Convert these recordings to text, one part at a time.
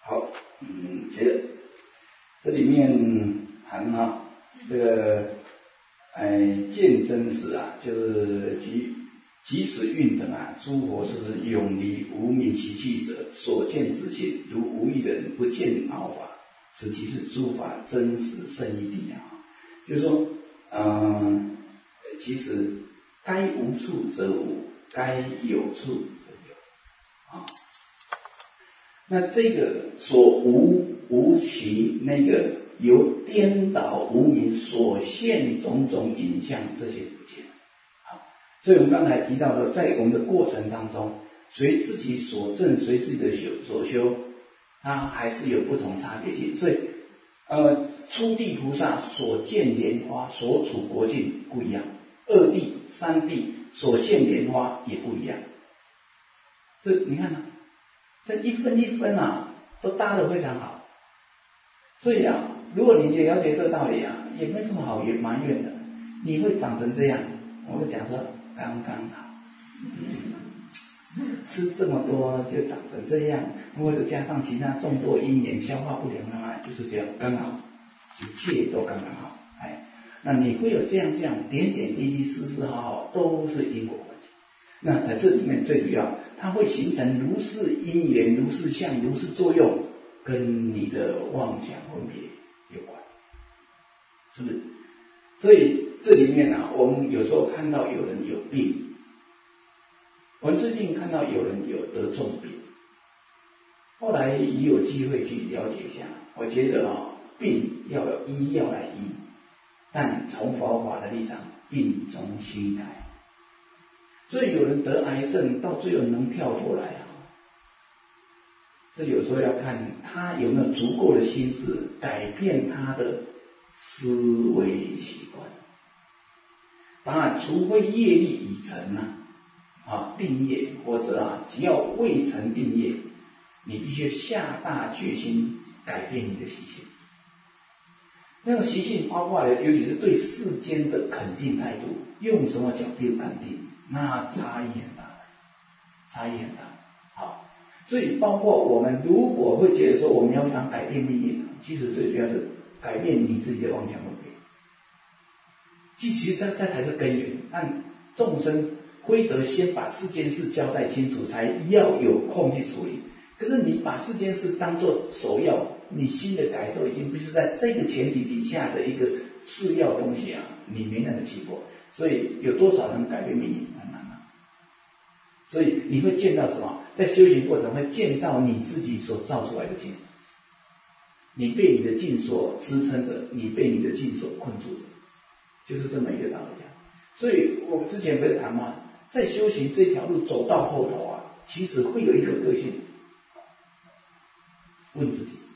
好，接着这里面谈这个见真实啊，就是即此运等啊，诸佛是永离无明习气者，所见之性，如无一人不见毛法，此即是诸法真实胜义谛啊。就是说，其实该无处则无，该有处则有啊。那这个所无其那个由颠倒无明所现种种影像，这些不见。好，所以我们刚才提到的，在我们的过程当中，随自己所证，随自己的所修，它还是有不同差别性。所以初地菩萨所见莲花所处国境不一样，二地三地所现莲花也不一样。这你看呢？这一分一分啊，都搭得非常好。所以啊，如果你了解这个道理啊，也没什么好埋怨的。你会长成这样，我会讲说刚刚好。吃这么多就长成这样，或者加上其他众多因缘消化不良啊，就是这样刚好，一切都刚刚好。那你会有这样点点滴滴、丝丝毫毫都是因果关系。那这里面最主要，它会形成如是因缘、如是相、如是作用，跟你的妄想分别有关，是不是？所以这里面啊，我们有时候看到有人有病，我们最近看到有人有得重病，后来也有机会去了解一下，我觉得病要有医要来医，但从佛法的立场，病从心改。所以有人得癌症到最后能跳脱来啊，这有时候要看他有没有足够的心智改变他的思维习惯。当然，除非业力已成定业，或者只要未成定业，你必须下大决心改变你的习性。那个习性包括了，尤其是对世间的肯定态度，用什么角度肯定，那差异很大，差异很大。好，所以包括我们如果会觉得说我们要想改变命运，其实最主要是改变你自己的妄想分别。其实这才是根源。但众生非得先把四件事交代清楚，才要有空去处理。可是你把四件事当作首要，你心的改动已经不是在这个前提底下的一个次要东西啊，你没那个气魄。所以有多少人改变命运很难啊。所以你会见到什么？在修行过程会见到你自己所造出来的境，你被你的境所支撑着，你被你的境所困住着，就是这么一个道理啊。所以我们之前不是谈吗？在修行这条路走到后头啊，其实会有一个个性，问自己，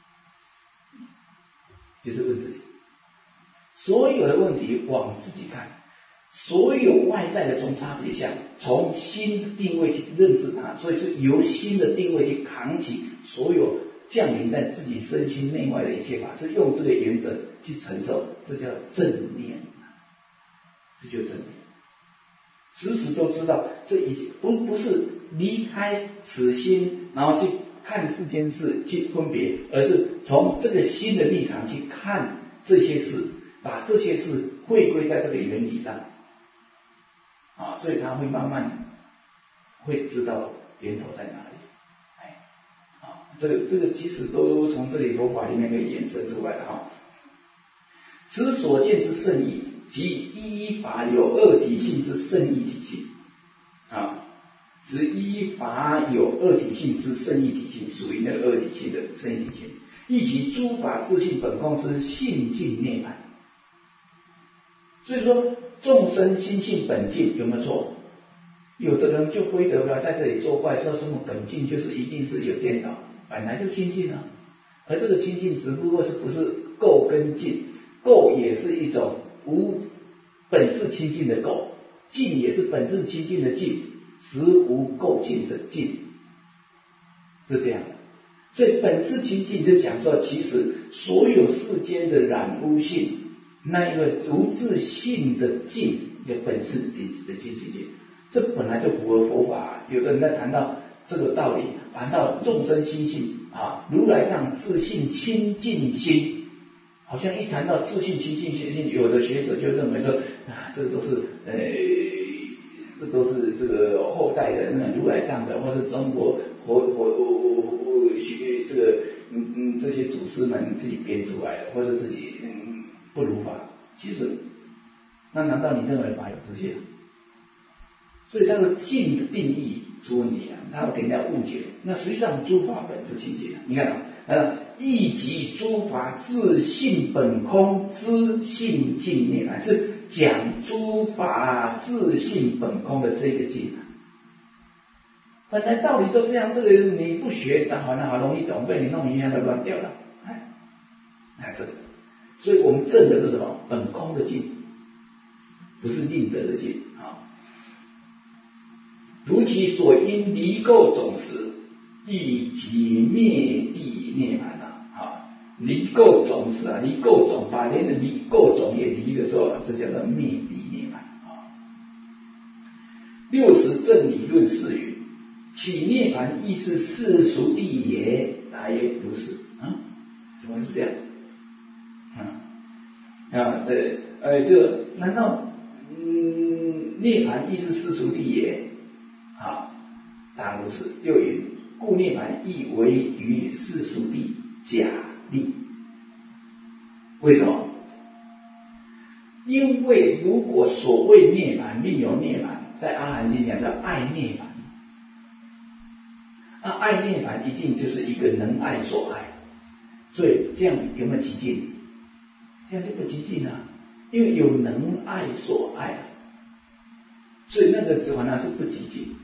就是问自己，所有的问题往自己看，所有外在的中差别相，从心的定位去认知它，所以是由心的定位去扛起所有降临在自己身心内外的一切法，是用这个原则去承受，这叫正念，这就正念。时时都知道，这已经不是离开此心，然后去看世间事去分别，而是从这个心的立场去看这些事，把这些事汇归在这个原理上所以他会慢慢会知道源头在哪里。这个其实都从这里佛法里面可以延伸出来的此所见之圣义，即一法有二体性之圣义体性此一法有二体性之圣义体性，属于那个二体性的圣义体性，亦其诸法自性本空之性净涅槃。所以说众生心性本净有没有错？有的人就非得不要在这里作怪，说什么本净就是一定是有颠倒，本来就清净啊。而这个清净只不过是不是垢跟净，垢也是一种无本质清净的垢，净也是本质清净的净，实无垢净的净，是这样的。所以本质清净就讲说，其实所有世间的染污性，那一个无自性的净，就本质的净，这本来就符合佛法。有的人在谈到这个道理， 谈到众生心性啊，如来藏自信清净心，好像一谈到自信清净心，有的学者就认为说啊，这都是这个后代的那如来藏的，或是中国这个这些祖师们自己编出来的，或者自己不如法。其实，那难道你认为法有这些？所以它的境的定义出问题啊，它会给人家误解。那实际上诸法本自清净，你看亦即诸法自性本空，知性净涅槃，是讲诸法自性本空的这个境。本来道理都这样，这个你不学，好容易懂，被你弄一下就乱掉了。这个，所以我们证的是什么？本空的境，不是令得的境啊。如其所因离垢种时，亦即灭地涅槃啊！离垢种时啊，离垢种，把连的离垢种也离的时候，这叫做灭地涅槃啊。60正理论是云：其涅槃亦是世俗谛也。答曰：如是。怎么是这样？这个难道涅槃亦是世俗谛也？答如是。又云：故涅槃亦为于世俗谛假立。为什么？因为如果所谓涅槃另有涅槃，在阿含经讲叫爱涅槃。爱涅槃一定就是一个能爱所爱，所以这样有没有极尽？这样就不极尽啊，因为有能爱所爱，所以那个时候呢是不极尽。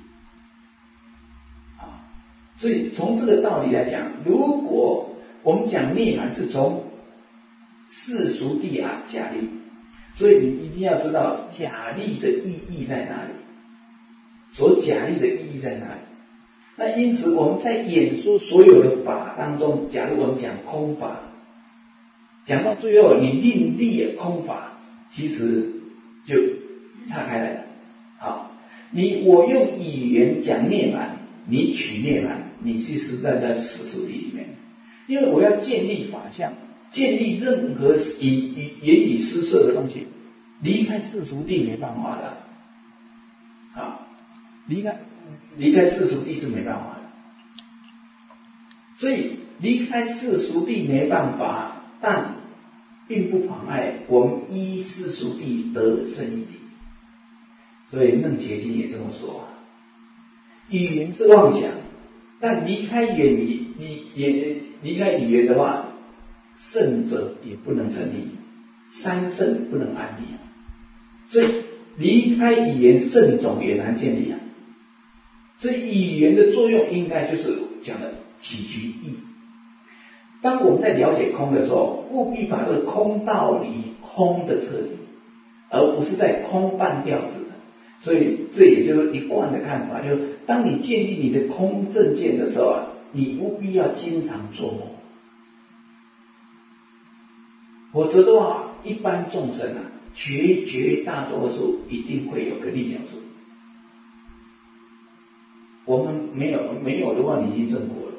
所以从这个道理来讲，如果我们讲涅槃是从世俗谛假立，所以你一定要知道假立的意义在哪里，所假立的意义在哪里。那因此我们在演说所有的法当中，假如我们讲空法，讲到最后你另立空法，其实就岔开来了。我用语言讲涅槃，你取涅槃，你其实在世俗谛里面，因为我要建立法相，建立任何言语施设的东西，离开世俗谛没办法的。离开世俗谛是没办法的，所以离开世俗谛没办法，但并不妨碍我们依世俗谛得生一体。所以楞伽经也这么说语言是妄想，但离开语言的话，圣者也不能成立，三圣不能安立，所以离开语言，圣种也难建立。所以语言的作用应该就是讲的起居意。当我们在了解空的时候，务必把这个空道理空的彻底，而不是在空半吊子。所以这也就是一贯的看法，就是当你建立你的空正见的时候你务必要经常做梦，否则的话，一般众生绝大多数一定会有个立脚处。我们没有的话，你已经证果了，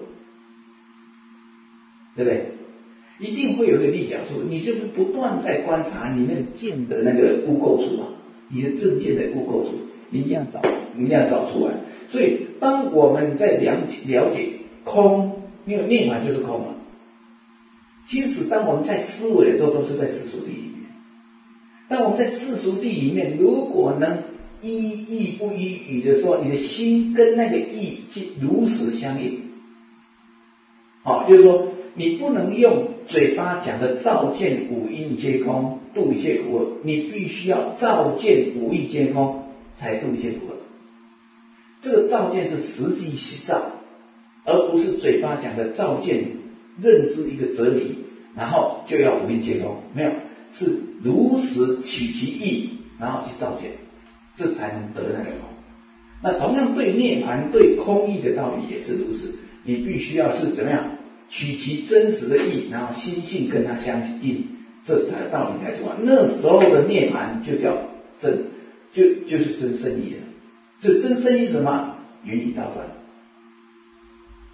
对不对？一定会有个立脚处，你就是不断在观察你那个见的那个污垢处你的正见的污垢处，你一定要找出来。所以，当我们在了解空，因为涅槃就是空其实，当我们在思维的时候，都是在世俗谛里面。当我们在世俗谛里面，如果能依义不依语的时候，你的心跟那个义如实相应。就是说，你不能用嘴巴讲的照见五阴皆空，度一切苦厄，你必须要照见五义皆空，才度一切苦厄。这个照见是实际是照，而不是嘴巴讲的照见，认知一个哲理，然后就要五阴皆空，没有，是如实起其意，然后去照见，这才能得那个空。那同样对涅槃、对空义的道理也是如此，你必须要是怎么样取其真实的意，然后心性跟它相应，这才道理才出来。那时候的涅槃就叫真，就是真圣义了。这真圣义是什么？原意道断。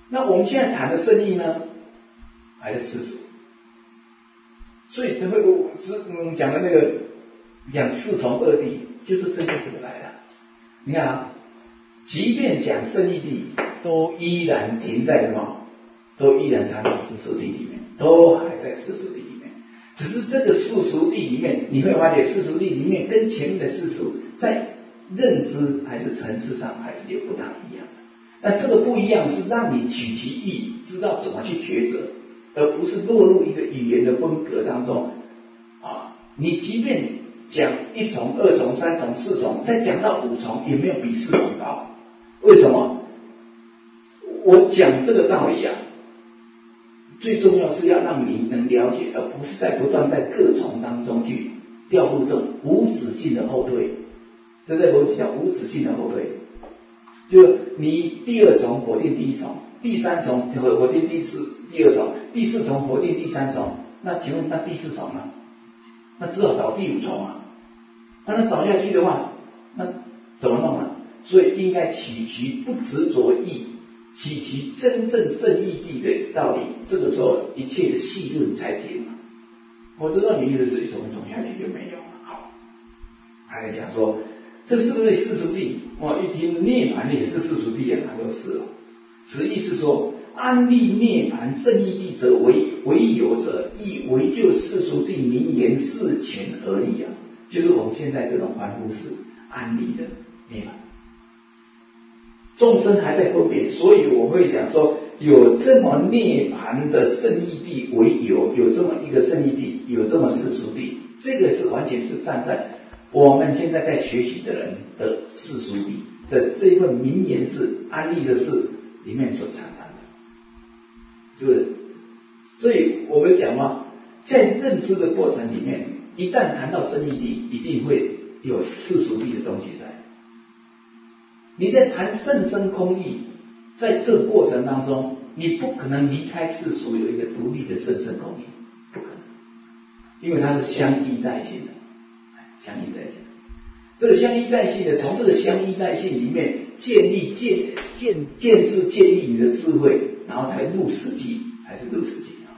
那我们现在谈的圣意呢，还是世俗，所以才会讲的那个讲四从二谛，就是针对这个来的。你看啊，即便讲圣义谛，都依然停在什么？都依然谈到世俗谛里面，都还在世俗谛里面。只是这个世俗谛里面，你会发现世俗谛里面跟前面的世俗在认知还是层次上还是有不大一样的。但这个不一样是让你取其意，知道怎么去抉择，而不是落入一个语言的风格当中啊。你即便讲一重、二重、三重、四重，再讲到五重，也没有比四重高。为什么？我讲这个道理啊，最重要是要让你能了解，而不是在不断在各重当中去掉入这种无止境的后退。这在逻辑叫无止境的后退，就你第二重否定第一重，第三重否定第二重，第四重否定第三重，那请问那第四重呢？那只好找第五重啊。那找下去的话，那怎么弄呢？所以应该取其不执着意，取其真正圣义谛的道理，这个时候一切的细论才停。我知道你的是一重一重下去就没有了。好，还来讲说这是不是世俗谛？我一听涅槃也是世俗谛啊，他说是。此意是说，安立涅槃圣义谛者为有者，亦为就世俗谛名言事前而立啊，就是我们现在这种凡夫式安立的涅槃。众生还在分别，所以我会讲说，有这么涅槃的圣义谛为有这么一个圣义谛，有这么世俗谛，这个是完全是站在我们现在在学习的人的世俗谛的这一份名言是安立的事里面所谈的，是不是？所以我们讲嘛，在认知的过程里面，一旦谈到圣义谛，一定会有世俗谛的东西在。你在谈甚深空义，在这个过程当中，你不可能离开世俗有一个独立的甚深空义，不可能，因为它是相依代性的，相依代性。这个相依代性的，从这个相依代性里面建立你的智慧，然后才入实际，才是入实际啊。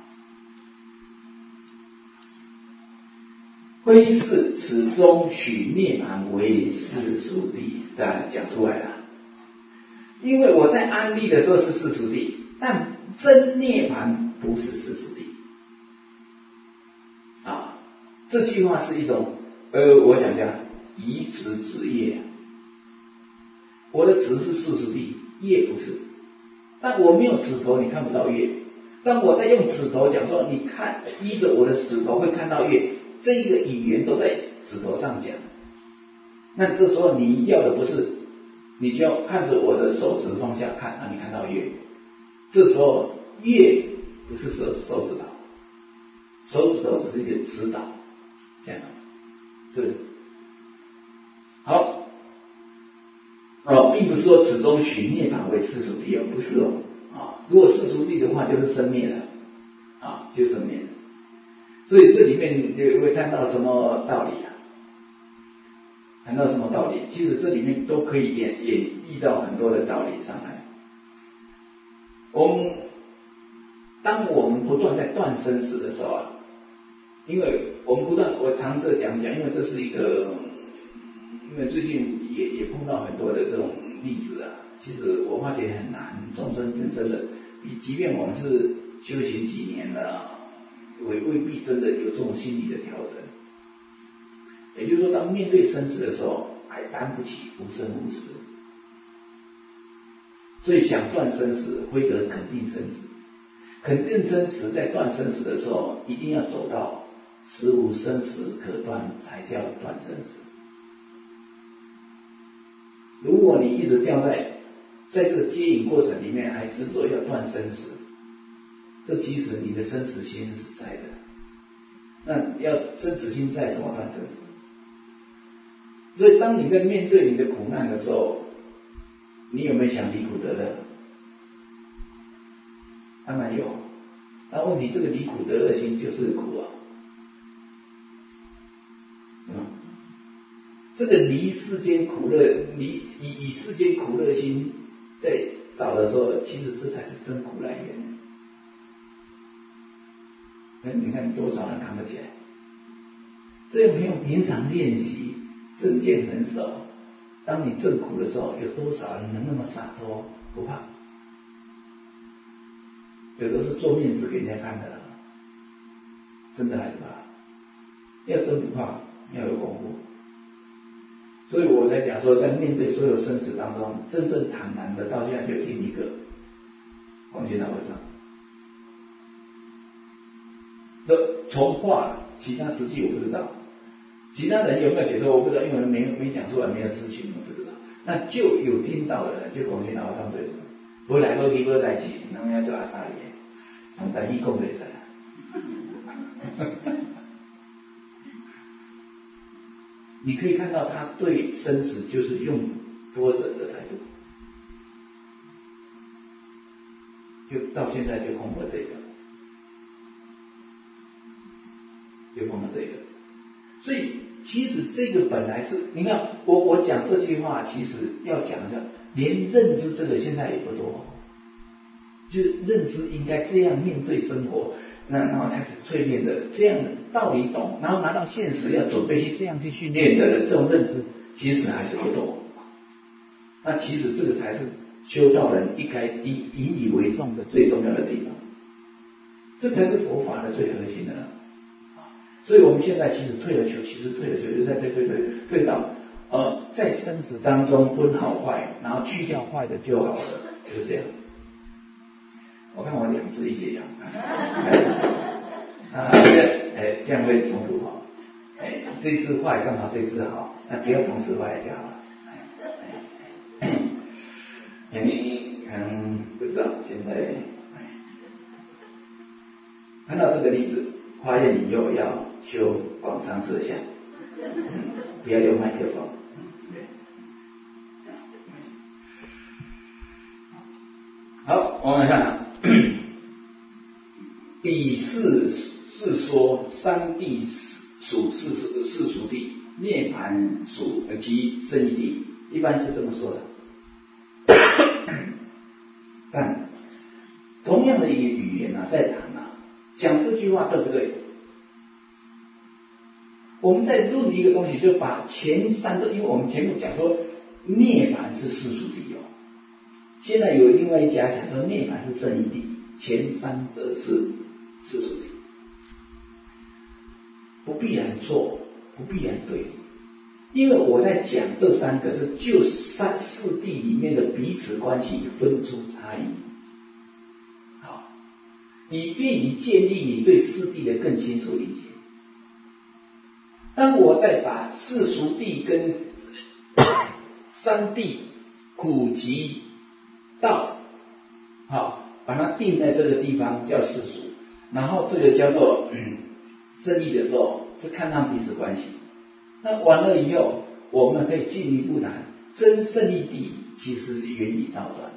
非是此中许涅槃为世俗谛，当然讲出来了。因为我在安立的时候是世俗谛，但真涅槃不是世俗谛啊。这句话是一种我讲以指指业，我的指是世俗谛，业不是。但我没有指头，你看不到业。当我在用指头讲说，你看依着我的指头会看到业，这一个语言都在指头上讲。那这时候你要的不是，你就要看着我的手指方向看，让你看到业。这时候业不是手指头，手指头只是一个指导，这样是。好，并不是说此中许涅槃为世俗谛哦，不是哦啊。如果世俗谛的话，就是生灭了啊，就是生灭了。所以这里面就会谈到什么道理啊？谈到什么道理？其实这里面都可以演绎到很多的道理上来。当我们不断在断生死的时候啊，因为我们不断，我常这讲，因为这是一个。因为最近也碰到很多的这种例子啊，其实我发觉很难，众生真的，即便我们是修行几年了，未必真的有这种心理的调整。也就是说，当面对生死的时候，还担不起无生无死，所以想断生死，非得肯定生死。肯定生死，在断生死的时候，一定要走到实无生死可断，才叫断生死。如果你一直掉在这个接引过程里面，还执着要断生死，这其实你的生死心是在的。那要生死心在，怎么断生死？所以当你在面对你的苦难的时候，你有没有想离苦得乐？当然有。那问题，这个离苦得乐心就是苦啊。这个离世间苦乐，以世间苦乐心在找的时候，其实这才是真苦来源。你看多少人扛得起来？这样没有平常练习，正见很少。当你正苦的时候，有多少人能那么洒脱不怕？有的是做面子给人家看的啦，真的还是怕？要真不怕，要有功夫。所以我才讲说，在面对所有生死当中，真正坦然的，到现在就听一个广贤老和尚。从话了，其他实际我不知道，其他人有没有解脱我不知道，因为没讲出来，没有知情，我不知道。那就有听到的，就广贤老和尚对说，无来无去无代志，人家做阿三爷，用台语讲袂使啦。你可以看到他对生死就是用多忍的态度，就到现在就空了这个。就碰到这个，所以其实这个本来是，你看我讲这句话，其实要讲的，连认知这个现在也不多，就是认知应该这样面对生活，然后开始淬炼的这样的道理懂，然后拿到现实要准备去这样去训练的这种认知，其实还是不多。那其实这个才是修道人应该引以为重的最重要的地方，这才是佛法的最核心的。所以我们现在其实退而求其次，就在退到在生死当中分好坏，然后去掉坏的就好了，就是这样。我看我两只一起讲，这样会冲突哈。这只坏刚好这只好，那不要同时坏就好了。你可能不知道，现在看到这个例子，发愿以后要修广长摄像，不要用麦克风。好，我们来看彼是说三谛属世俗谛，涅槃属即生义谛，一般是这么说的。但同样的一个语言啊，在谈啊，讲这句话对不对？我们在论一个东西，就把前三个，因为我们前面讲说涅槃是世俗谛哦，现在有另外一家讲说涅槃是生义谛，前三者是世俗谛，不必然错，不必然对，因为我在讲这三个是就四谛里面的彼此关系分出差异，好，以便于建立你对四谛的更清楚理解。当我再把世俗谛跟三谛苦集道，好，把它定在这个地方叫世俗，然后这个叫做生义的时候，是看他们彼此关系。那完了以后，我们可以进一步谈真胜义谛，其实是源于道断。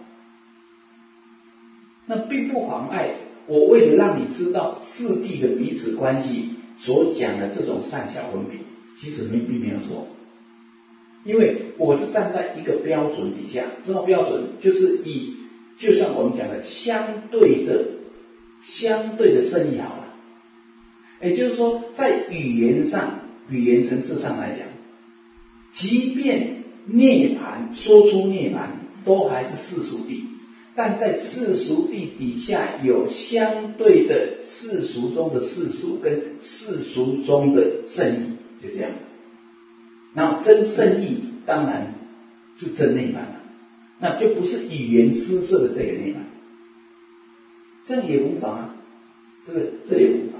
那并不妨碍我为了让你知道四谛的彼此关系所讲的这种善小分别，其实并没有错，因为我是站在一个标准底下，这种标准就是就像我们讲的相对的胜义好了，也就是说在语言层次上来讲，即便涅槃说出涅槃都还是世俗谛，但在世俗谛底下有相对的世俗中的世俗跟世俗中的胜义，就这样。然后真胜义当然是真涅槃了，那就不是语言施设的这个涅槃，这样也无妨啊，这也无妨。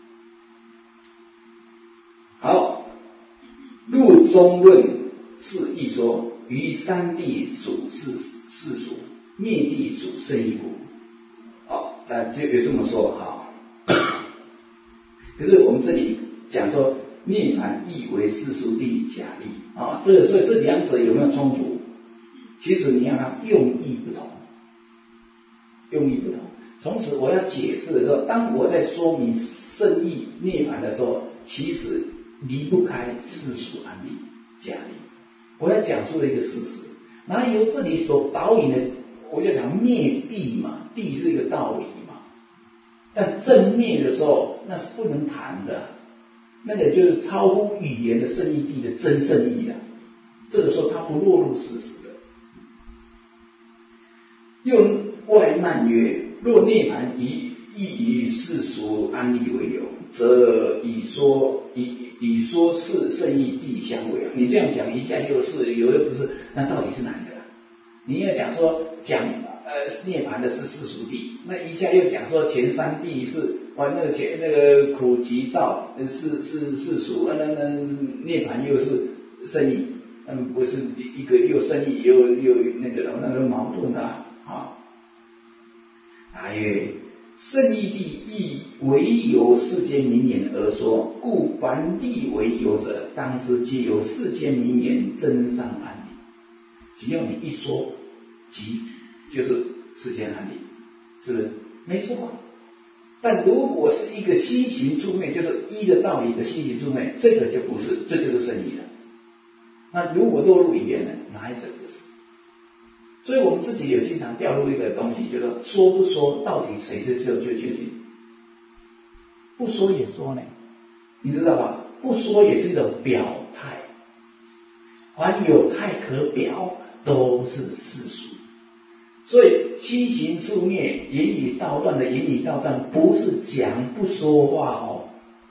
好，入中论是一说，于三谛属世俗，灭谛属胜义故。好，就有这么说哈。可是我们这里讲说涅槃亦为世俗谛假立啊，所以这两者有没有冲突？其实你要看用意不同，从此我要解释的时候，当我在说明胜义涅槃的时候，其实离不开世俗安立假立，我要讲出了一个事实，然后由这里所导引的， 我就讲灭地嘛，地是一个道理嘛，但正灭的时候那是不能谈的，那个就是超乎语言的圣义地的真圣义了，这个时候它不落入事实的。又外难曰：若涅槃亦以世俗安立为由，则以说是圣义地相违啊！你这样讲一下又是，有又不是，那到底是哪一个？你要讲涅槃的是世俗地，那一下又讲说前三地是那个苦集道是世俗，那涅槃又是圣义，不是一个又圣义又那个矛盾的啊。答曰：圣义地亦唯由世间名言而说，故凡地为有者，当知皆由世间名言真上安理。只要你一说，即就是世间安理，是不是？没错。但如果是一个心行处灭，就是依的道理的心行处灭，这个就不是，这就是圣义了。那如果落入语言呢？哪一者不是？所以我们自己也经常掉入一个东西，就是说不说，到底谁是最确定？不说也说呢，你知道吧？不说也是一种表态，凡有态可表，都是世俗。所以心行处灭，言语道断的言语道断，不是讲不说话哦。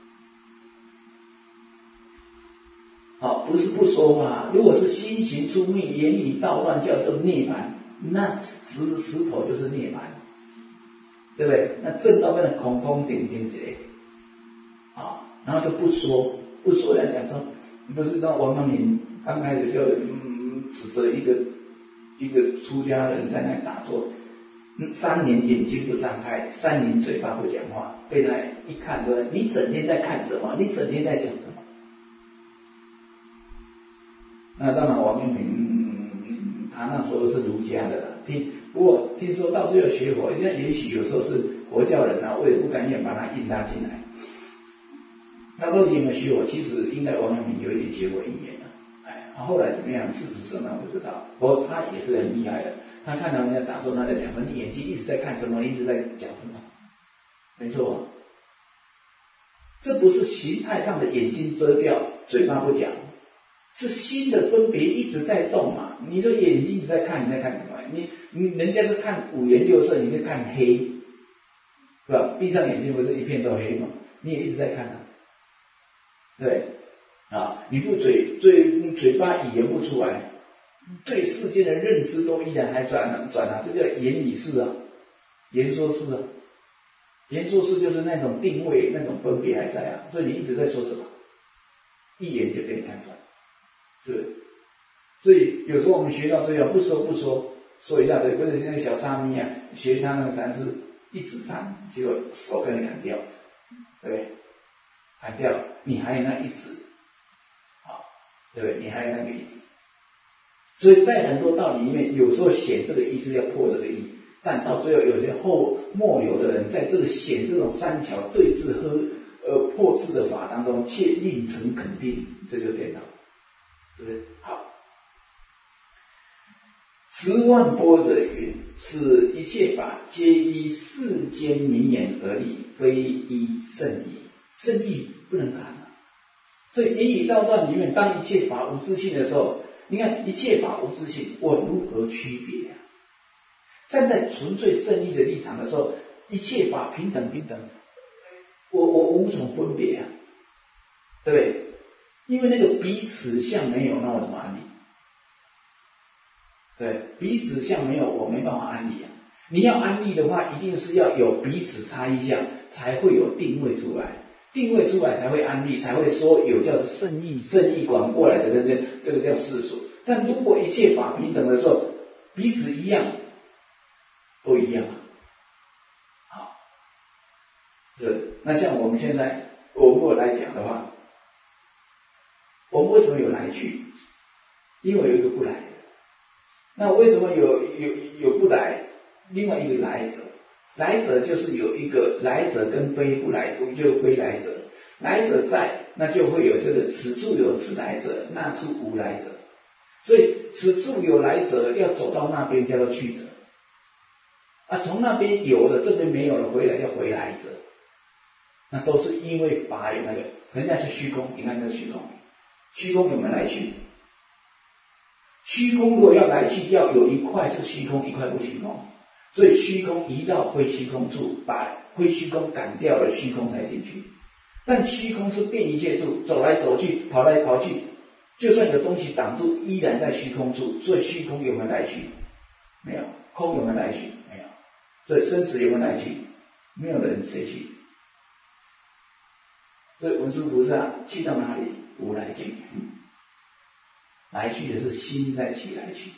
好，不是不说话。如果是心行处灭，言语道断，叫做涅槃，那石头就是涅槃，对不对？那正道变成空空顶顶之类，然后就不说来讲说，不是那王阳明刚开始就指责一个出家人在那打坐，3年眼睛不张开，3年嘴巴不讲话，被他一看说：“你整天在看什么？你整天在讲什么？”那当然，王阳明他那时候是儒家的，不过听说到最后学佛，那也许有时候是佛教人为了不甘愿把他引他进来。他说你有没有学佛？其实应该王阳明有一点学佛因缘后来怎么样？事实上我不知道，不过他也是很厉害的。他看到人家打坐，他在讲说：“你眼睛一直在看什么？一直在讲什么？”没错，这不是形态上的眼睛遮掉，嘴巴不讲。是心的分别一直在动嘛？你的眼睛一直在看，你在看什么？人家是看五颜六色，你在看黑，对吧？闭上眼睛不是一片都黑吗？你也一直在看对你不嘴巴语言不出来，对世间的认知都依然还转这叫言语式言说式言说式就是那种定位，那种分别还在所以你一直在说什么，一眼就给你看出来。是，所以有时候我们学到最后不说一大堆，或者那个小沙弥学他那个禅师一指禅，结果手跟你砍掉，对不对？砍掉，你还有那一指，对不对？你还有那个一指，所以在很多道理里面，有时候显这个意思要破这个意，但到最后有些末有的人，在这个显这种三桥对峙和破斥的法当中，却令成肯定，这就颠倒。是不是？好，10万波者云：是一切法皆依世间名言而立，非依圣义。圣义不能谈所以言语道断里面，当一切法无自性的时候，你看一切法无自性，我如何区别站在纯粹圣义的立场的时候，一切法平等，我无从分别对不对？因为那个彼此相没有，那我怎么安立？对，彼此相没有，我没办法安立你要安立的话，一定是要有彼此差异相，才会有定位出来，定位出来才会安立，才会说有叫做圣义广过来的这个叫世俗。但如果一切法平等的时候，彼此一样，都一样好，那像我们现在，我如果来讲的话，我们为什么有来去？因为有一个不来的。那为什么有不来？另外一个来者，来者就是有一个来者跟非不来，就非来者。来者在，那就会有这个此处有此来者，那处无来者。所以此处有来者，要走到那边叫做去者。 啊，从那边有了，这边没有了，回来要回来者，那都是因为法有那个，人家是虚空，你看这虚空，虚空有没有来去？虚空如果要来去，要有一块是虚空，一块不虚空，所以虚空移到非虚空处，把非虚空赶掉了，虚空才进去。但虚空是遍一切处，走来走去，跑来跑去，就算有东西挡住，依然在虚空处。所以虚空有没有来去？没有。空有没有来去？没有。所以生死有没有来去？没有人谁去。所以文殊菩萨去到哪里？无来去。来去的是心在起来去。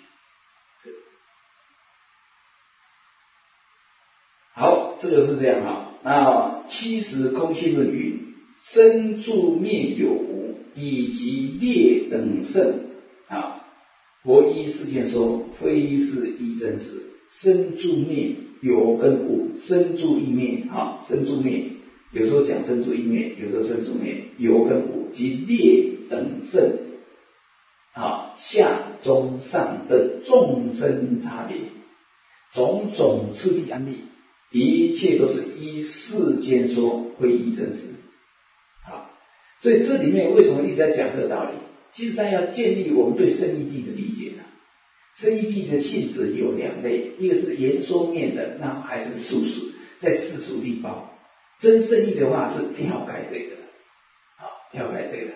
好，这个是这样啊。那七十空性论云：生住灭有无，以及列等圣啊。佛依世间说，非是一真实。生住灭有跟无，生住亦灭啊，生住灭。有时候讲生住亦灭，有时候生住灭，有跟无及列等圣啊，下中上的众生差别，种种次第安立，一切都是依世间说，非依真实。好，所以这里面为什么一直在讲这个道理？其实它要建立我们对圣义谛的理解。圣义谛的性质有两类，一个是言说面的，那还是世俗，在世俗地包。真圣义的话是跳开这个，好，跳开这个。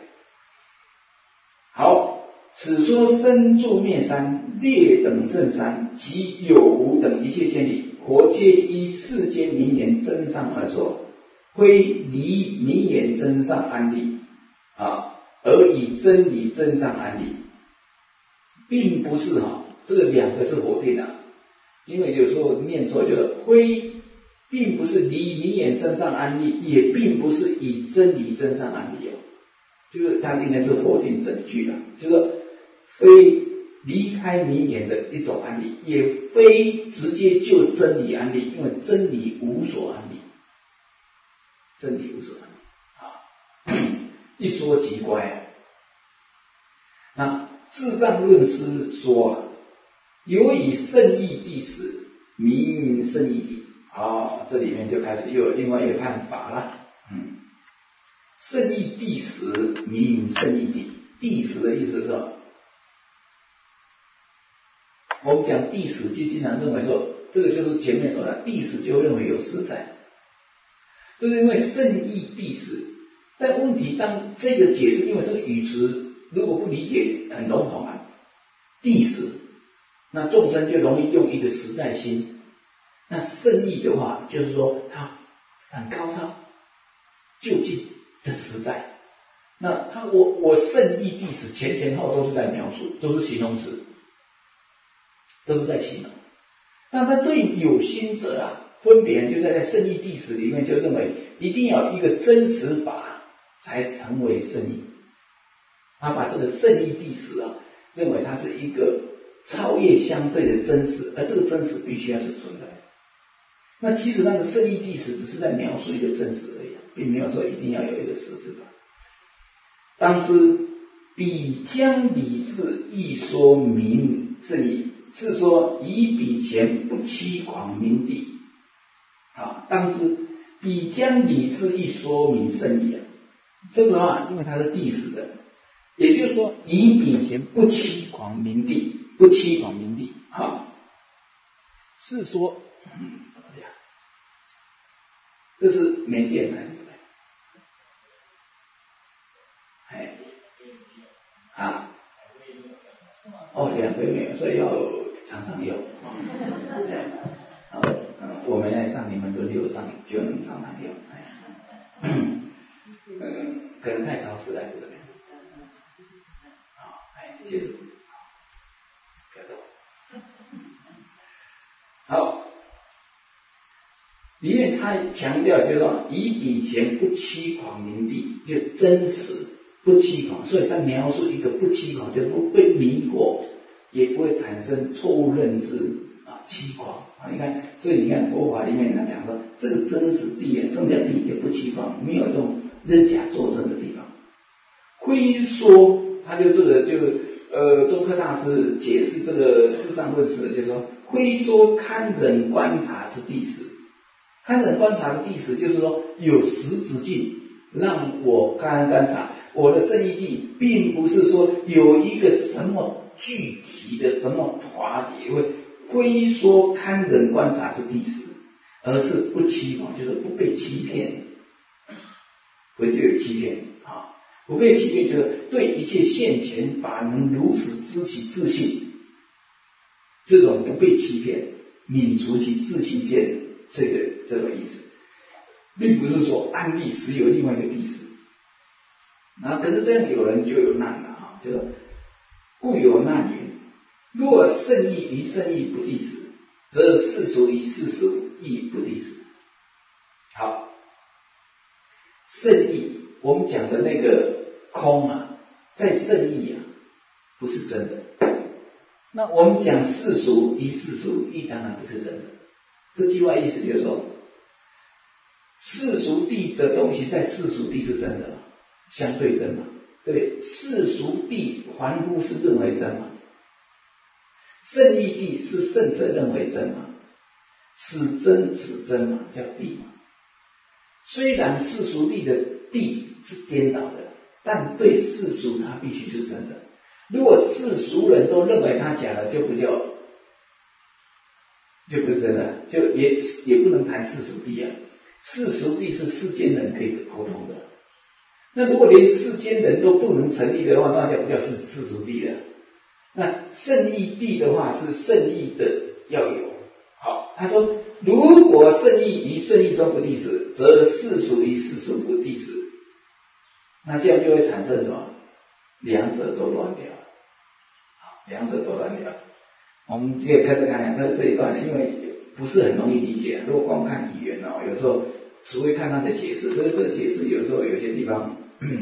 好，此说生住灭三，列等圣三，及有无等一切千理，佛皆依世间名言真上而说，非离名言真上安立啊，而以真理真上安立，并不是这个两个是否定的，因为有时候念错，就是非，并不是离名言真上安立，也并不是以真理真上安立就是它应该是否定整句的，就是非离开名言的一种安立，也非直接就真理安立，因为真理无所安立，真理无所安立一说即乖那智障论师说有以圣义谛实，名圣义谛这里面就开始又有另外一个看法了。圣义谛实，名圣义谛。谛实的意思是说，我们讲谛实就经常认为说，这个就是前面说的谛实，就认为有实在，就是因为圣义谛实。但问题当这个解释，因为这个语词如果不理解很笼统谛实，那众生就容易用一个实在心。那圣义的话，就是说它很高超、就近的实在。那我圣义谛实前前后都是在描述，都是形容词，都是在形容。但他对有心者分别就在圣义谛实里面，就认为一定要有一个真实法才成为圣义。他把这个圣义谛实认为它是一个超越相对的真实，而这个真实必须要是存在。那其实那个圣义谛实只是在描述一个真实而已，并没有说一定要有一个实质的。当知彼将理智亦说明圣义，是说以彼前不欺狂明谛。当知彼将理智亦说明圣义这个因为它是谛实的，也就是说以彼前不欺狂明谛，不欺狂明谛是说怎么讲？这是缅甸还是怎么样？两回没有，所以要常常用。我们来上，你们轮流上，就能常常用。可能太潮湿还是怎么样？接着，不要动。好，里面他强调就是说，以彼前不欺狂明谛，就真实不欺狂，所以他描述一个不欺狂，就不被迷惑，也不会产生错误认知欺狂你看，所以你看佛法里面他讲说，这个真实谛什么叫谛？就不欺狂，没有这种认假作真的地方。非说，他就这个就中科大师解释这个智障论师，就是说非说堪忍观察之第十。堪忍观察的第十就是说有实质境让我观察我的圣义谛，并不是说有一个什么具体的什么法理，非说堪忍观察之第十，而是不欺谎，就是不被欺骗，不会有欺骗啊，不被欺骗就是对一切现前法能如此知其自信，这种不被欺骗，泯除其自信见，这个意思，并不是说安立实有另外一个第十。然后可是这样有人就有难了啊，就是故有难云：若圣义于圣义不第十，则世俗于世俗亦不第十。好，圣义我们讲的那个空啊，在圣义啊不是真的。那我们讲世俗于世俗亦当然不是真的。这句话意思就是说，世俗谛的东西在世俗谛是真的，相对真嘛，对不对？世俗谛凡夫是认为真嘛，圣义谛是圣者认为真嘛，此真此真嘛，叫谛嘛。虽然世俗谛的谛是颠倒的，但对世俗它必须是真的。如果世俗人都认为它假的，就不是真的，就也不能谈世俗谛啊。世俗谛是世间人可以沟通的。那如果连世间人都不能成立的话，那就不叫世俗谛了。那圣义谛的话是圣义的要有。好，他说如果圣义于圣义中不第十，则世俗于世俗不第十。那这样就会产生什么？两者都乱掉。两者都乱掉。我们可以跟着看这一段，因为不是很容易理解。如果光看语言有时候除非看他的解释，可是这个解释有时候有些地方，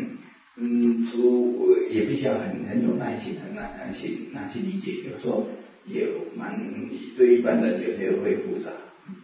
也必须要很有耐心，很难去理解。有时候也对一般人有些会复杂。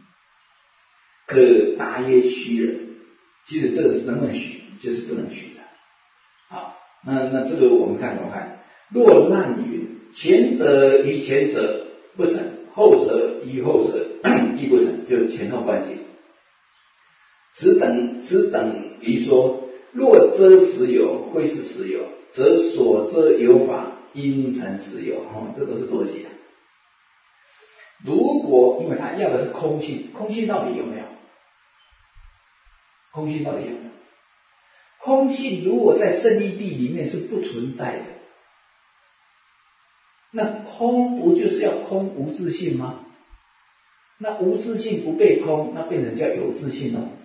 可答曰虚人，其实这个是能不能虚，就是不能虚的。好，那这个我们看怎么看？若滥云。前者与前者不成，后者与后者亦不成，就是前后关系。此等于说，若遮实有，非是实有，则所遮有法应成实有。这都是逻辑的。如果因为他要的是空性，空性到底有没有？空性到底有没有？空性如果在圣义谛里面是不存在的。那空不就是要空无自性吗？那无自性不被空，那变成叫有自性了。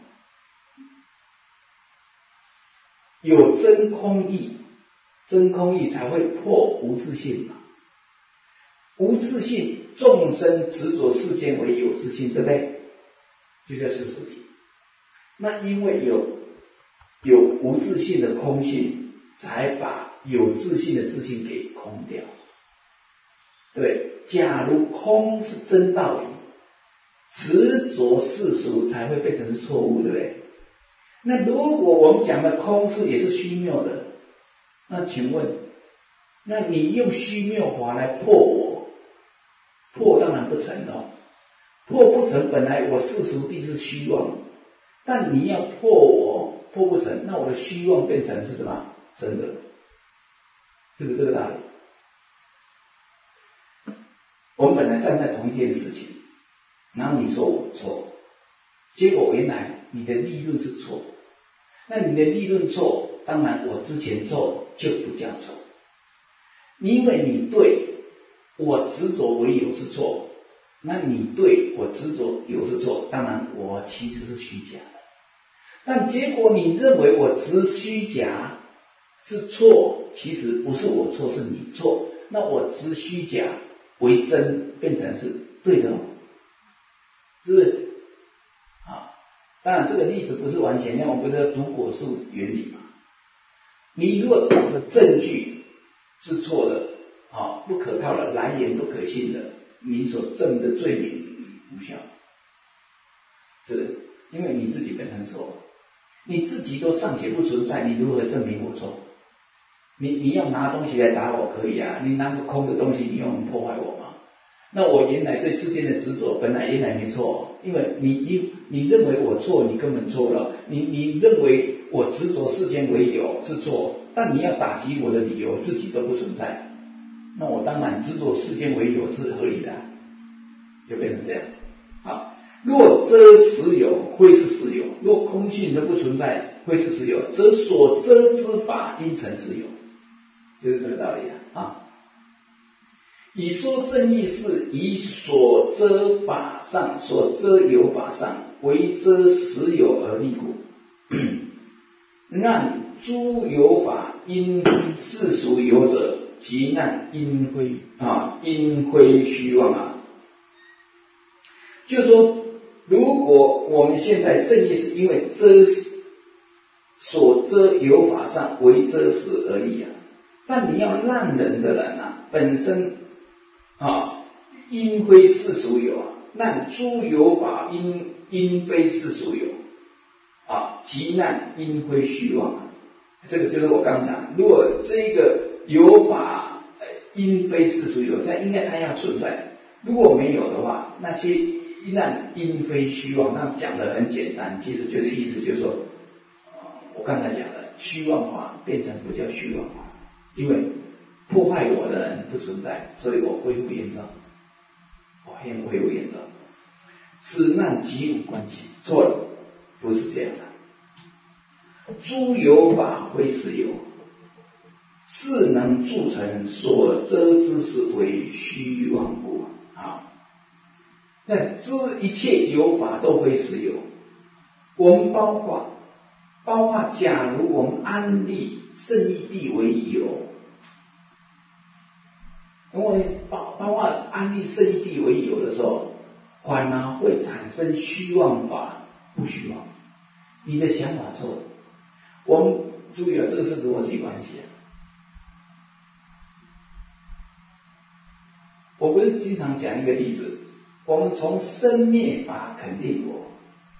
有真空义，真空义才会破无自性嘛。无自性，众生执着世间为有自性，对不对？就叫世俗谛。那因为有无自性的空性，才把有自性的自性给空掉。对，假如空是真道理，执着世俗才会变成是错误，对不对？那如果我们讲的空是也是虚谬的，那请问，那你用虚谬法来破我，破当然不成了。破不成，本来我世俗谛是虚妄，但你要破我，破不成，那我的虚妄变成是什么？真的，是不是这个道理？我们本来站在同一件事情，然后你说我错，结果原来你的立论是错，那你的立论错，当然我之前错就不叫错，因为你对我执着为有是错，那你对我执着有是错，当然我其实是虚假的，但结果你认为我执虚假是错，其实不是我错，是你错，那我执虚假为真，变成是对的，是不是？当然这个例子不是完全，因为我们不是读果树原理嘛。你如果找的证据是错的，不可靠的，来源不可信的，你所证的罪名无效，是因为你自己本身错，你自己都尚且不存在，你如何证明我错？你要拿东西来打我可以啊，你拿个空的东西，你用破坏我吗？ 那我原来对世间的执着，本来原来没错，因为你认为我错，你根本错了。你认为我执着世间为有是错，但你要打击我的理由，自己都不存在。那我当然执着世间为有是合理的，就变成这样。好，若遮实有，非是实有；若空性都不存在，非是实有，则所遮之法应成实有，就是这个道理啊。以说圣义是以所遮法上、所遮有法上为遮实有而立故。难诸有法因世俗有者，其难因非虚妄啊。就是说，如果我们现在圣义是因为所遮有法上为遮实而已啊，但你要让人的人啊，本身因非世俗有啊，难诸有法因非世俗有啊，其难因非虚妄啊。这个就是我刚讲，如果这个有法因非世俗有，这应该它要存在。如果没有的话，那些难因非虚妄，那讲的很简单，其实就是意思就是说，我刚才讲的虚妄法变成不叫虚妄法，因为破坏我的人不存在，所以我恢复严重，恢复严重。此难即无关系，错了，不是这样的。诸有法非实有，是能铸成所遮之事为虚妄故啊。那这一切有法都非实有，我们包括假如我们安立圣义谛为有，我包括安立圣义谛为有的时候，反而会产生虚妄法，不虚妄。你的想法错了。我们注意了，这个是逻辑关系啊。我不是经常讲一个例子，我们从生灭法肯定我，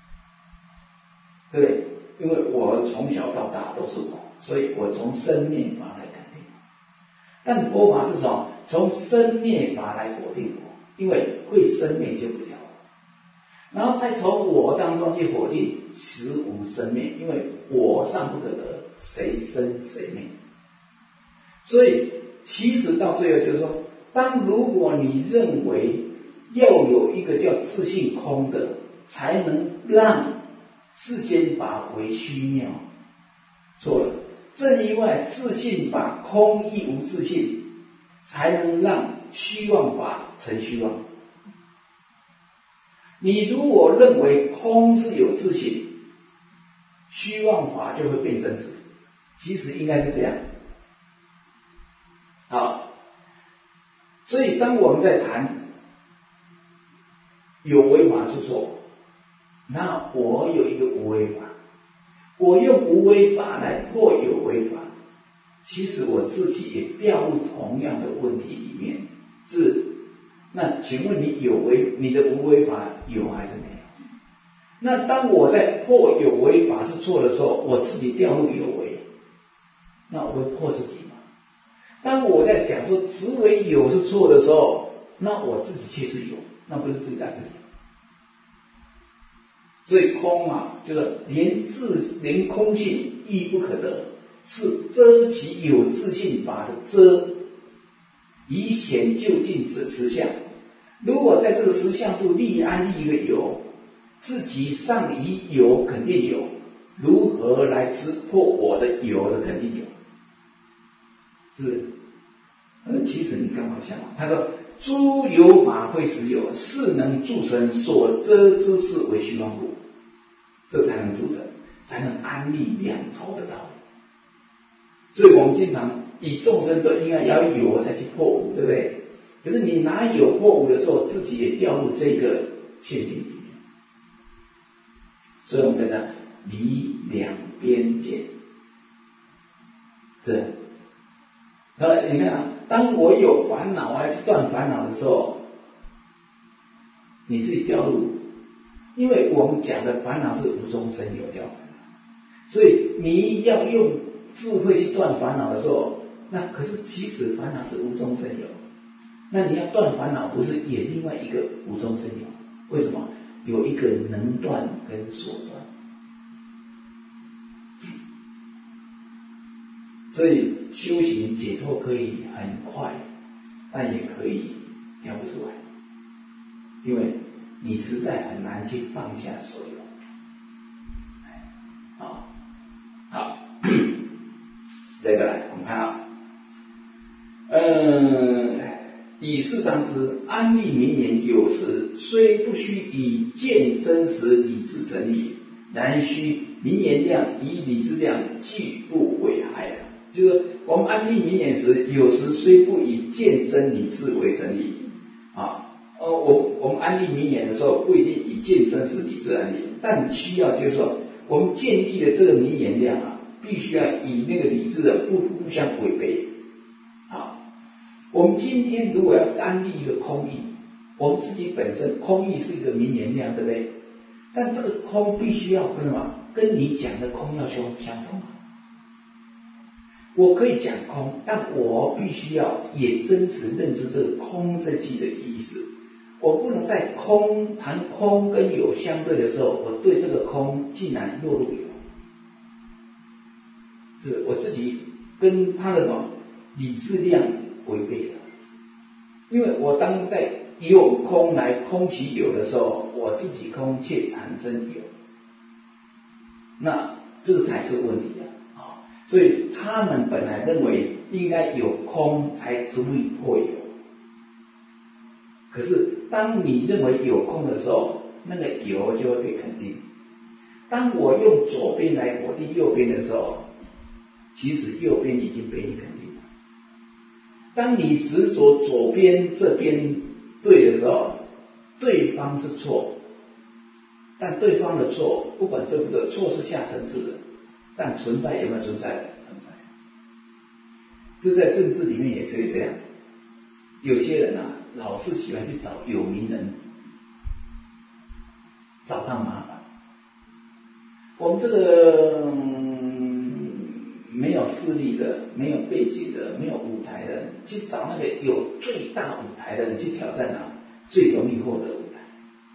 对不对？因为我从小到大都是我，所以我从生灭法来肯定我。但佛法是什么？从生灭法来否定我，因为会生灭就不叫我，然后再从我当中去否定实无生灭，因为我尚不可得，谁生谁灭。所以其实到最后就是说，如果你认为要有一个叫自性空的，才能让世间法为虚妙，错了。正因为自性法空亦无自性，才能让虚妄法成虚妄。你如果认为空是有自性，虚妄法就会变真实，其实应该是这样。好，所以当我们在谈有为法是错，那我有一个无为法，我用无为法来破有为法，其实我自己也掉入同样的问题里面。那请问你的无为法有还是没有？那当我在破有为法是错的时候，我自己掉入有为，那我会破自己吗？当我在讲说执为有是错的时候，那我自己却是有，那不是自己打自己。所以空就是连空性亦不可得，是遮其有自性法的遮，以显究竟之实相。如果在这个实相处立安立一个有，自己尚以有肯定有，如何来知破我的有的肯定有？是不是？其实你刚好相反，他说诸有法非实有，是能铸成所遮之事为虚妄故，这才能铸成，才能安立两头的道理。所以我们经常以众生都应该要有才去破无，对不对？可是你拿有破无的时候，自己也掉入这个陷阱里面。所以我们在这离两边见，对。你看当我有烦恼，我还去断烦恼的时候，你自己掉入，因为我们讲的烦恼是无中生有叫烦恼，所以你要用智慧去断烦恼的时候，那可是其实烦恼是无中生有， 那你要断烦恼，不是也另外一个无中生有？为什么？有一个能断跟所断。所以修行解脱可以很快，但也可以跳不出来，因为你实在很难去放下所有。好，这个来我们看啊，以是当知，安立名言有时虽不须以见真实理智成理，然须名言量以理智量俱不为害。就是我们安立名言时，有时虽不以见真理智为成理我们安立名言的时候，不一定以见真实理智安立，但需要就是说，我们建立的这个名言量必须要以那个理智的不相违背。我们今天如果要安立一个空义，我们自己本身空义是一个名言量，对不对？但这个空必须要跟什么？跟你讲的空要相同。我可以讲空，但我必须要也真实认知这个空这句的意思。我不能在谈空跟有相对的时候，我对这个空竟然落入有，是我自己跟他的什么理智量违背了。因为我当在用空来空其有的时候，我自己空却产生有，那这才是问题所以他们本来认为应该有空才足以破有，可是当你认为有空的时候，那个有就会被肯定。当我用左边来否定右边的时候，其实右边已经被你肯定了。当你执着左边这边对的时候，对方是错，但对方的错不管对不对，错是下层次的，但存在有没有存在？存在。这在政治里面也是这样，有些人老是喜欢去找有名人，找他麻烦。我们这个没有势力的、没有背景的、没有舞台的，去找那个有最大舞台的人去挑战最容易获得舞台。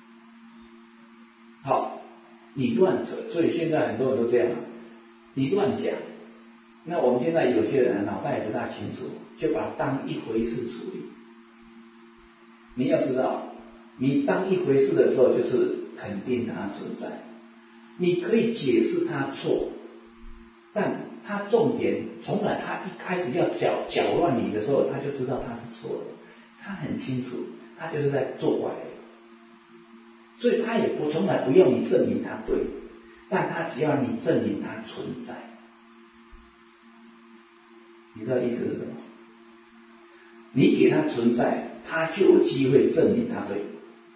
好，你乱扯，所以现在很多人都这样你乱讲。那我们现在有些人脑袋也不大清楚，就把它当一回事处理。你要知道，你当一回事的时候，就是肯定它存在。你可以解释它错，但它重点从来他一开始要搅乱你的时候，他就知道它是错的，他很清楚，他就是在作怪。所以他也从来不用你证明它对，但他只要你证明它存在。你知道意思是什么？你给它存在，它就有机会证明它对。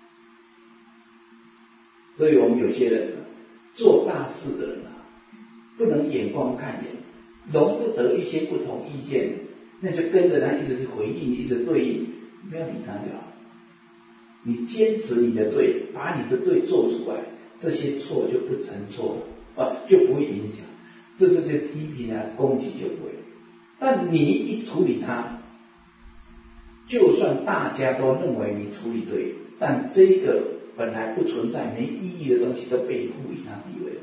所以我们有些人做大事的人不能眼光看眼，容不得一些不同意见，那就跟着他一直是回应，一直对应，不要理他就好。你坚持你的对，把你的对做出来，这些错就不成错了就不会影响。这些批评攻击就不会。但你一处理它，就算大家都认为你处理对，但这个本来不存在没意义的东西都被赋予它地位了。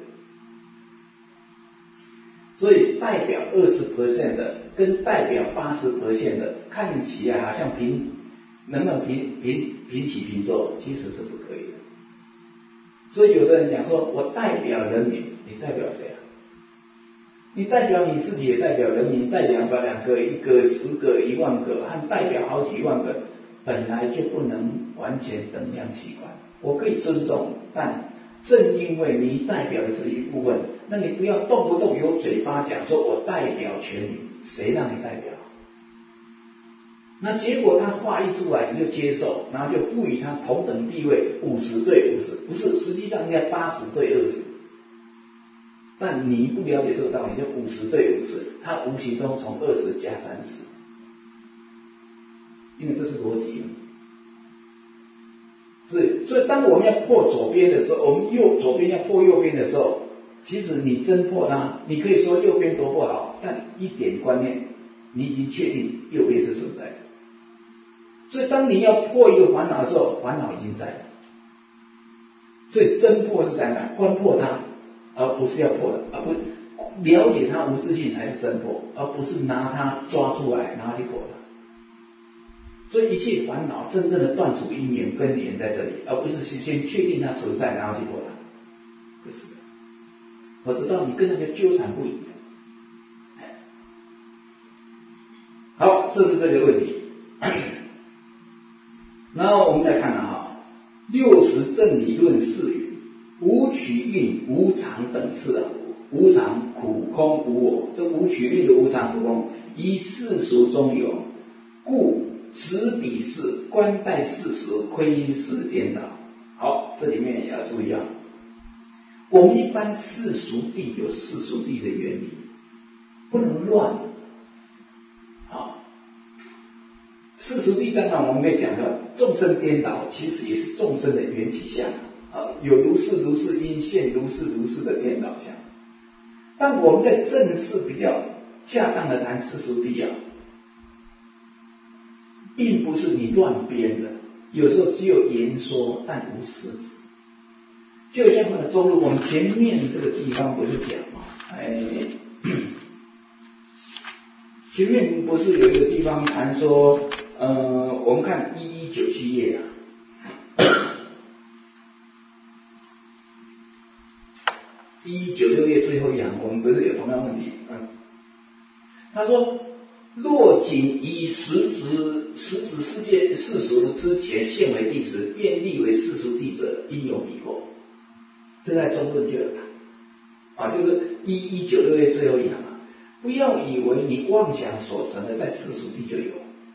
所以代表20% 的跟代表80% 的看起来好像能不能平起平坐，其实是不可以的。所以有的人讲说，我代表人民，你代表谁你代表你自己，也代表人民，代表2个、1个、10个、1万个，和代表好几万个，本来就不能完全等量齐观。我可以尊重，但正因为你代表的这一部分，那你不要动不动有嘴巴讲说我代表全民，谁让你代表？那结果他话一出来你就接受，然后就赋予他同等地位，50对50，不是，实际上应该80对20。但你不了解这个道理，就50对50，它无形中从20加30，因为这是逻辑。所以当我们要破左边的时候，我们左边要破右边的时候，其实你真破它，你可以说右边多不好，但一点观念，你已经确定右边是存在的。 所以当你要破一个烦恼的时候，烦恼已经在了。所以真破是在哪？观破它，而不是要破的，而不了解它无自性才是真破，而不是拿它抓出来，然后去破它。所以一切烦恼真正的断除因缘根源在这里，而不是先确定它存在，然后去破它，不是的。我知道你跟那个纠缠不已的。好，这是这个问题。然后我们再看啊，六识正理论是语，无取运、无常等次啊，无常、苦、空、无我。这无取运的无常、苦、空，依世俗中有，故执彼事，观待事实，窥视颠倒。好，这里面也要注意啊。我们一般世俗谛有世俗谛的原理，不能乱。好，世俗谛当然我们可以讲到众生颠倒，其实也是众生的缘起相啊，有如是如是因现如是如是的颠倒相。但我们在正式比较恰当的谈世俗谛啊，并不是你乱编的，有时候只有言说，但无实质。就像那个中路，我们前面这个地方不是讲吗？前面不是有一个地方谈说，我们看1197页啊，1196页最后一行，我们不是有同样问题？他说，若仅以实质世界世俗之前现为谛时，便立为世俗谛者，应有彼过。这在中论就有谈啊，就是1196页最后一行啊，不要以为你妄想所成的在世俗谛就有。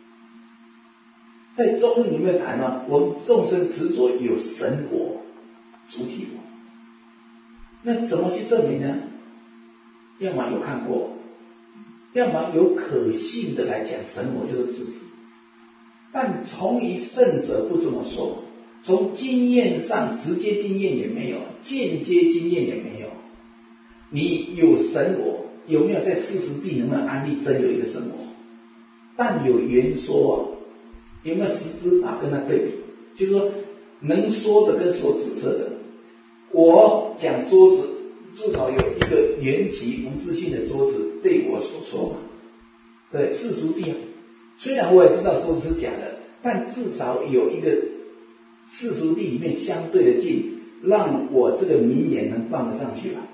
在中论里面谈啊，我们众生执着有神我、主体我，那怎么去证明呢？要么有看过，要么有可信的来讲神我就是自体。但从一圣者不这么说，从经验上直接经验也没有，间接经验也没有。你有神我，有没有在世俗谛能不能安立真有一个神我？但有言说啊，有没有实质法跟它对比？就是说能说的跟所指涉的。我讲桌子，至少有一个缘起无自性的桌子被我所说嘛。对，世俗谛啊，虽然我也知道桌子是假的，但至少有一个世俗谛里面相对的境，让我这个名言能放得上去吧。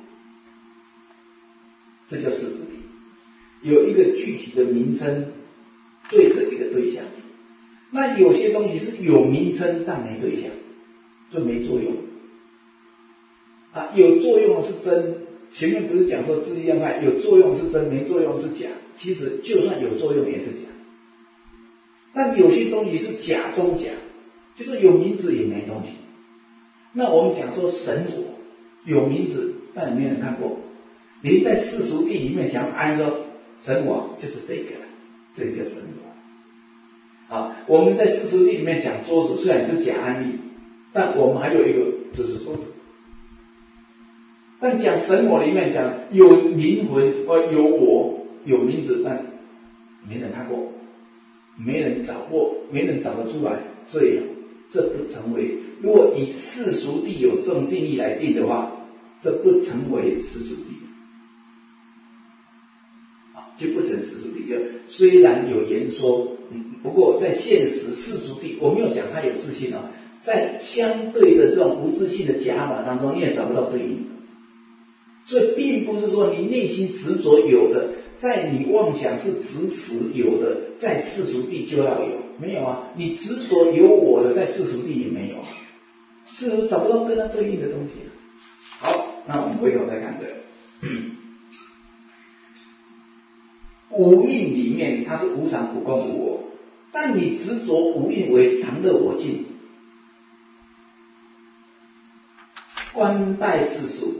这叫世俗谛，有一个具体的名称对着一个对象。那有些东西是有名称但没对象，就没作用啊。有作用是真，前面不是讲说自利量派有作用是真，没作用是假。其实就算有作用也是假。但有些东西是假中假，就是有名字也没东西。那我们讲说神我有名字，但也没人看过。你在世俗谛里面讲安说神我就是这个，这个叫神我。啊，我们在世俗谛里面讲桌子，虽然是假安例，但我们还有一个就是桌子。但讲神我里面讲有灵魂有我有名字，但没人看过，没人找过，没人找得出来，所以这不成为。如果以世俗谛有这种定义来定的话，这不成为世俗谛，就不成世俗谛。虽然有言说，不过在现实世俗谛，我没有讲它有自信啊，在相对的这种无自信的假法当中，你也找不到对应。所以并不是说你内心执着有的，在你妄想是执实有的，在世俗谛就要有，没有啊？你执着有我的，在世俗谛也没有啊，世俗找不到跟它对应的东西。好，那我们回头再看这个五蕴里面，它是无常、苦、空、无我，但你执着五蕴为常乐我净，观待世俗，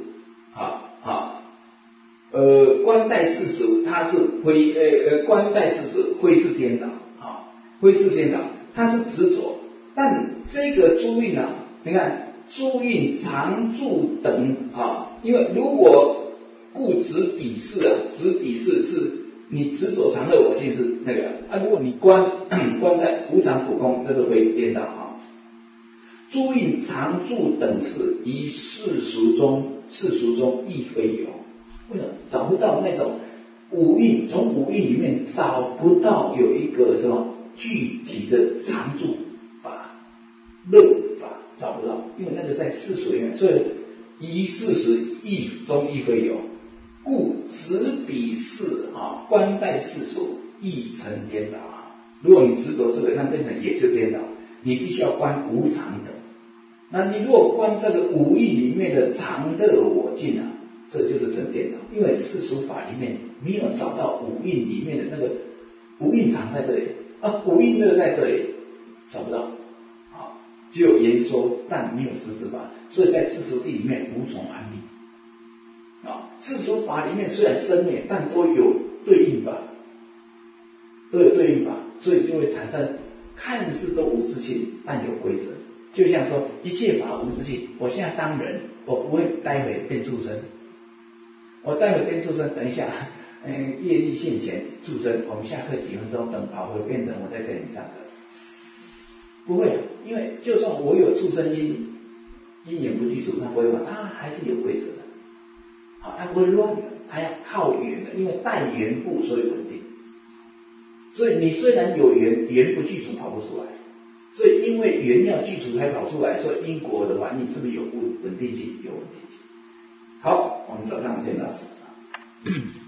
观待世俗，它是观待世俗灰是颠倒，灰是颠倒，它是执着。但这个诸蕴啊，你看诸蕴常住等啊，因为如果故执彼事啊，执彼事是你执着常乐我净是那个啊，如果你关在无常苦空，那就会颠倒啊。诸印常住等事，于世俗中亦非有。为什么找不到那种五蕴？从五蕴里面找不到有一个什么具体的常住法、乐法，找不到，因为那个在世俗里面，所以于世俗中亦非有。故执彼世啊，观待世俗，亦成颠倒啊。如果你执着这个，那变成也是颠倒。你必须要观无常的。那你如果观这个五蕴里面的常乐我净啊，这就是成颠倒。因为世俗法里面没有找到五蕴里面的那个五蕴常在这里啊，五蕴乐在这里，找不到啊，只有言说，但没有实质法，所以在世俗谛里面无从安立。世俗法里面虽然生灭，但都有对应法，所以就会产生看似都无自性，但有规则。就像说一切法无自性，我现在当人，我不会待会变畜生，我待会变畜生，等一下，业力现前畜生，我们下课几分钟，等跑回变人，我再跟你上课。不会啊，因为就算我有畜生因缘不具足，它不会乱，它还是有规则的。它不会乱的，它要靠缘的，因为带缘故，所以稳定。所以你虽然有缘，缘不具足跑不出来。所以因为缘要具足才跑出来，所以因果的反应是不是有稳定性？有稳定性。好，我们早上先到此。